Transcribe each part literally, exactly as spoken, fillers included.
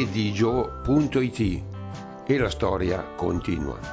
digio punto it e la storia continua.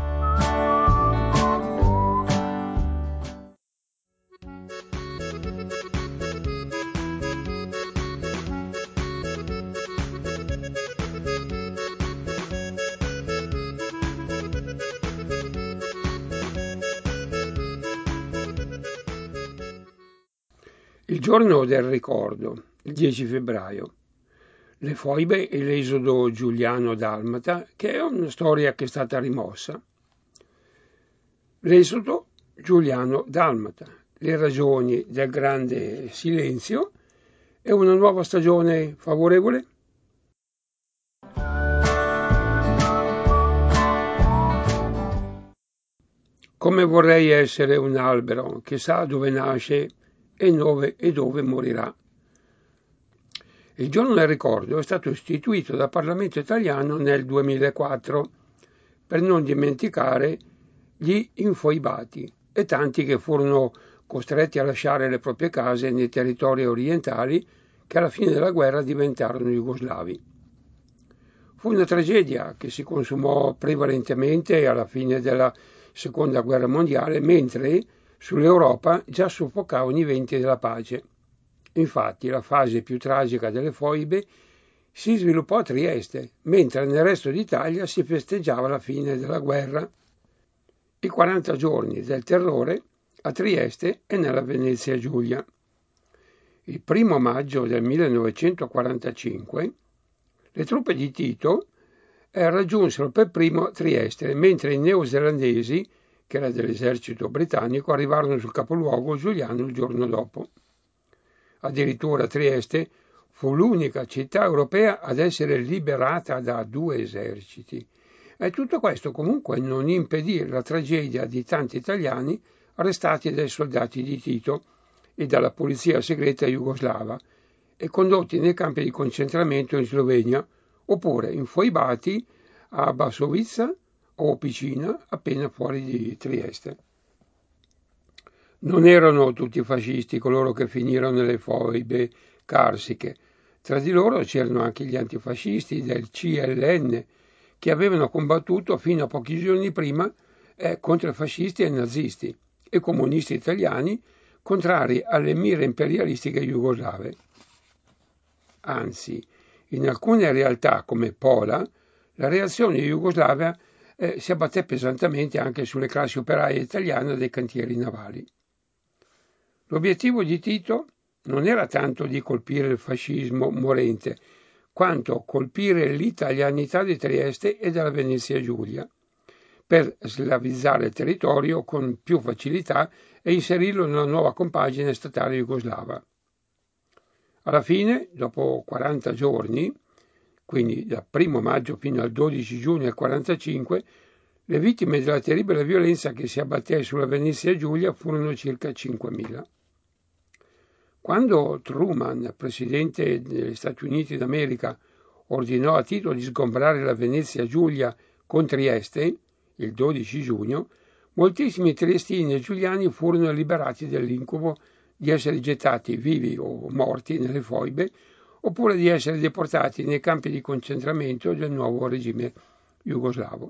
Il giorno del ricordo, il dieci febbraio, le foibe e l'esodo giuliano-dalmata, che è una storia che è stata rimossa. L'esodo giuliano-dalmata, le ragioni del grande silenzio e una nuova stagione favorevole? Come vorrei essere un albero che sa dove nasce e dove, e dove morirà. Il giorno del ricordo è stato istituito dal Parlamento italiano nel duemilaquattro per non dimenticare gli infoibati e tanti che furono costretti a lasciare le proprie case nei territori orientali che alla fine della guerra diventarono jugoslavi. Fu una tragedia che si consumò prevalentemente alla fine della Seconda Guerra Mondiale, mentre sull'Europa già soffocavano i venti della pace. Infatti la fase più tragica delle foibe si sviluppò a Trieste, mentre nel resto d'Italia si festeggiava la fine della guerra. I quaranta giorni del terrore a Trieste e nella Venezia Giulia. Il primo maggio del millenovecentoquarantacinque le truppe di Tito eh, raggiunsero per primo Trieste, mentre i neozelandesi, che era dell'esercito britannico, arrivarono sul capoluogo giuliano il giorno dopo. Addirittura Trieste fu l'unica città europea ad essere liberata da due eserciti. E tutto questo comunque non impedì la tragedia di tanti italiani arrestati dai soldati di Tito e dalla polizia segreta jugoslava e condotti nei campi di concentramento in Slovenia oppure infoibati a Basovizza o Opicina appena fuori di Trieste. Non erano tutti fascisti coloro che finirono nelle foibe carsiche. Tra di loro c'erano anche gli antifascisti del C L N che avevano combattuto fino a pochi giorni prima eh, contro i fascisti e i nazisti e comunisti italiani contrari alle mire imperialistiche jugoslave. Anzi, in alcune realtà come Pola, la reazione jugoslava eh, si abbatté pesantemente anche sulle classi operaie italiane dei cantieri navali. L'obiettivo di Tito non era tanto di colpire il fascismo morente, quanto colpire l'italianità di Trieste e della Venezia Giulia, per slavizzare il territorio con più facilità e inserirlo nella nuova compagine statale jugoslava. Alla fine, dopo quaranta giorni, quindi dal primo maggio fino al dodici giugno del quarantacinque, le vittime della terribile violenza che si abbatté sulla Venezia Giulia furono circa cinquemila. Quando Truman, presidente degli Stati Uniti d'America, ordinò a Tito di sgombrare la Venezia Giulia con Trieste, il dodici giugno, moltissimi triestini e giuliani furono liberati dall'incubo di essere gettati vivi o morti nelle foibe, oppure di essere deportati nei campi di concentramento del nuovo regime jugoslavo.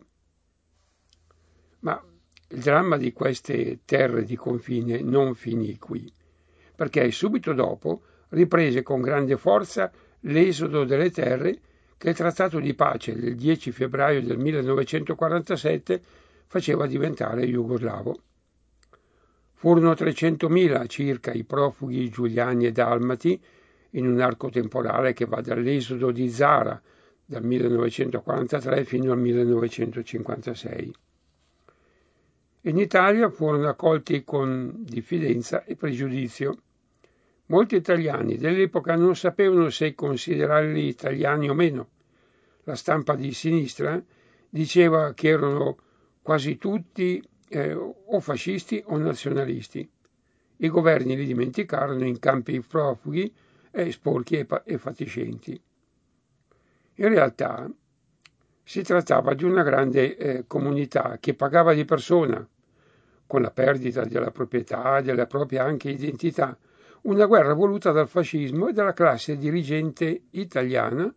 Ma il dramma di queste terre di confine non finì qui, perché subito dopo riprese con grande forza l'esodo delle terre che il trattato di pace del dieci febbraio del millenovecentoquarantasette faceva diventare jugoslavo. Furono trecentomila circa i profughi giuliani e dalmati in un arco temporale che va dall'esodo di Zara dal millenovecentoquarantatré fino al millenovecentocinquantasei. In Italia furono accolti con diffidenza e pregiudizio. Molti italiani dell'epoca non sapevano se considerarli italiani o meno. La stampa di sinistra diceva che erano quasi tutti eh, o fascisti o nazionalisti. I governi li dimenticarono in campi profughi, eh, sporchi e, pa- e fatiscenti. In realtà si trattava di una grande eh, comunità che pagava di persona, con la perdita della proprietà, della propria anche identità, una guerra voluta dal fascismo e dalla classe dirigente italiana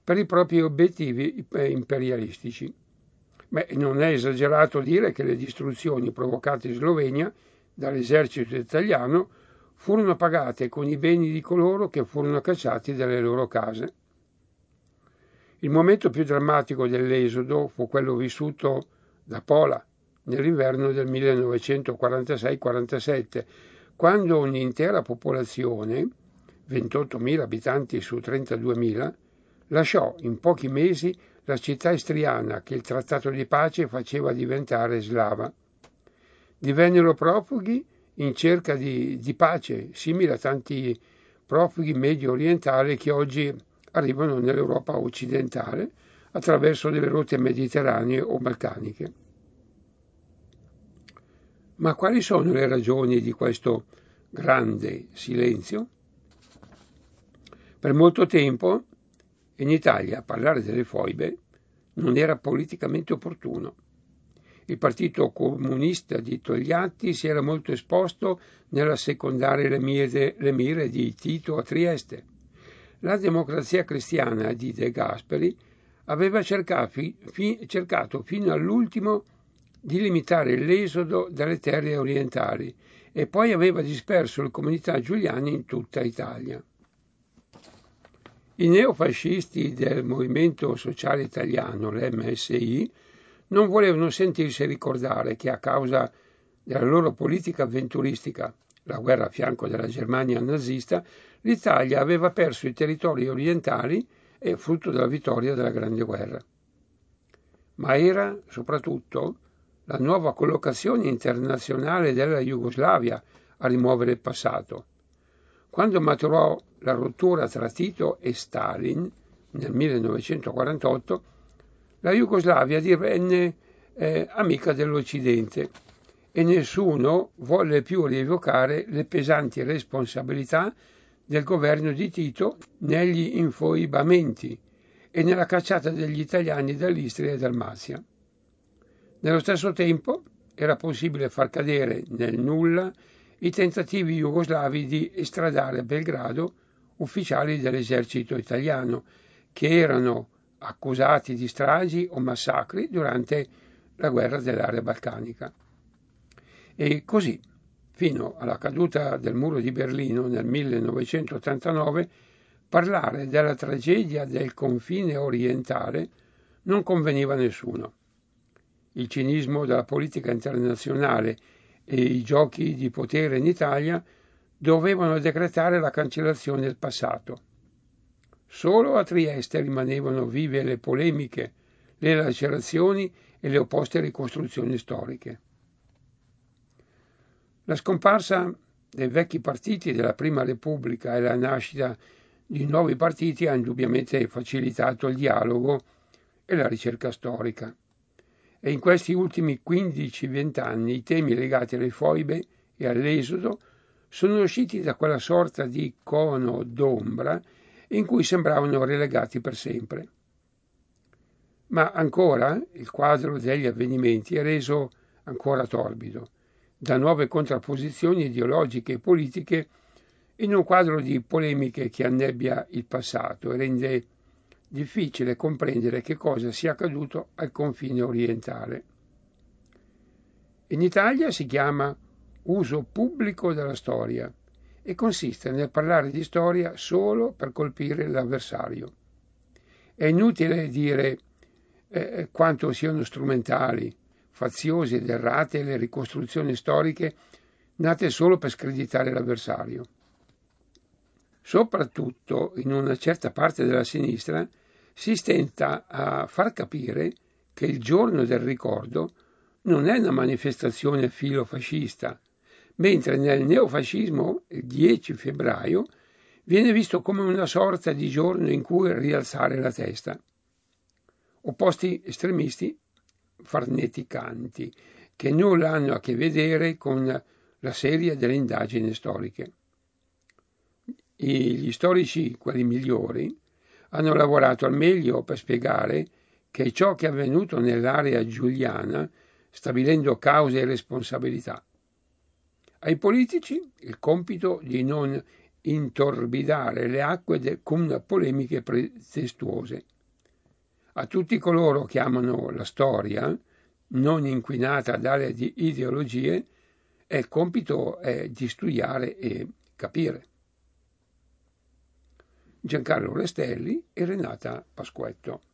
per i propri obiettivi imperialistici. Beh, non è esagerato dire che le distruzioni provocate in Slovenia dall'esercito italiano furono pagate con i beni di coloro che furono cacciati dalle loro case. Il momento più drammatico dell'esodo fu quello vissuto da Pola nell'inverno del millenovecentoquarantasei quarantasette, quando un'intera popolazione, ventottomila abitanti su trentaduemila, lasciò in pochi mesi la città istriana che il trattato di pace faceva diventare slava. Divennero profughi in cerca di, di pace, simile a tanti profughi medio orientali che oggi arrivano nell'Europa occidentale attraverso le rotte mediterranee o balcaniche. Ma quali sono le ragioni di questo grande silenzio? Per molto tempo in Italia parlare delle foibe non era politicamente opportuno. Il partito comunista di Togliatti si era molto esposto nell'assecondare le mire, le mire di Tito a Trieste. La Democrazia Cristiana di De Gasperi aveva cercato, fi, cercato fino all'ultimo di limitare l'esodo dalle terre orientali e poi aveva disperso le comunità giuliane in tutta Italia. I neofascisti del Movimento Sociale Italiano, l'M S I, non volevano sentirsi ricordare che a causa della loro politica avventuristica, la guerra a fianco della Germania nazista, l'Italia aveva perso i territori orientali e frutto della vittoria della Grande Guerra. Ma era soprattutto la nuova collocazione internazionale della Jugoslavia a rimuovere il passato. Quando maturò la rottura tra Tito e Stalin nel millenovecentoquarantotto, la Jugoslavia divenne eh, amica dell'Occidente e nessuno volle più rievocare le pesanti responsabilità del governo di Tito negli infoibamenti e nella cacciata degli italiani dall'Istria e Dalmazia. Nello stesso tempo era possibile far cadere nel nulla i tentativi jugoslavi di estradare a Belgrado ufficiali dell'esercito italiano che erano accusati di stragi o massacri durante la guerra dell'area balcanica. E così, fino alla caduta del muro di Berlino nel millenovecentottantanove, parlare della tragedia del confine orientale non conveniva a nessuno. Il cinismo della politica internazionale e i giochi di potere in Italia dovevano decretare la cancellazione del passato. Solo a Trieste rimanevano vive le polemiche, le lacerazioni e le opposte ricostruzioni storiche. La scomparsa dei vecchi partiti della Prima Repubblica e la nascita di nuovi partiti ha indubbiamente facilitato il dialogo e la ricerca storica. E in questi ultimi quindici venti anni i temi legati alle foibe e all'esodo sono usciti da quella sorta di cono d'ombra in cui sembravano relegati per sempre. Ma ancora il quadro degli avvenimenti è reso ancora torbido da nuove contrapposizioni ideologiche e politiche in un quadro di polemiche che annebbia il passato e rende difficile comprendere che cosa sia accaduto al confine orientale. In Italia si chiama uso pubblico della storia e consiste nel parlare di storia solo per colpire l'avversario. È inutile dire eh, quanto siano strumentali, faziose ed errate le ricostruzioni storiche nate solo per screditare l'avversario. Soprattutto in una certa parte della sinistra si stenta a far capire che il giorno del ricordo non è una manifestazione filofascista, mentre nel neofascismo, il dieci febbraio, viene visto come una sorta di giorno in cui rialzare la testa. Opposti estremisti farneticanti, che nulla hanno a che vedere con la serie delle indagini storiche. Gli storici, quelli migliori, hanno lavorato al meglio per spiegare che ciò che è avvenuto nell'area giuliana, stabilendo cause e responsabilità. Ai politici il compito di non intorbidare le acque de, con polemiche pretestuose. A tutti coloro che amano la storia, non inquinata dalle ideologie, il compito è di studiare e capire. Giancarlo Restelli e Renata Pasquetto.